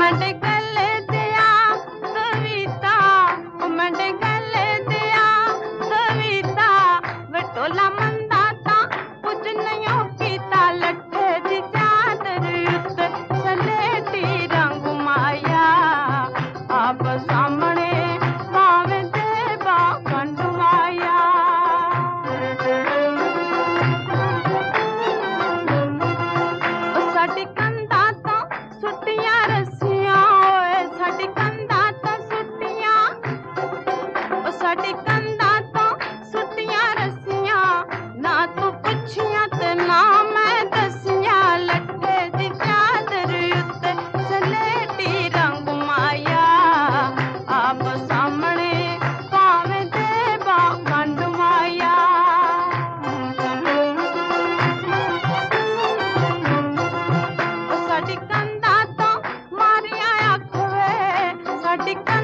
Mud गले दिया Savita, mud गले दिया सविता, बटोला मंदा ता कुछ नहीं कीता, लट्ठे दी चादर उत्ते सलेटी रंग माया, आप सामने भावे देवा कंड माया। साडी कंधा तो सुटियां रस्सियां, ओए साडी कंधा तो सुटियां, ओ साडी कंधा तो सुटियां रस्सियां, ना तू पुछियां ते ना मैं दसियां, लट्ठे दी चादर उत्ते सलेटी रंग माया, आप सामने भावें देवा कंड माया। साडी कंधा तो मारिया अख वे, साडी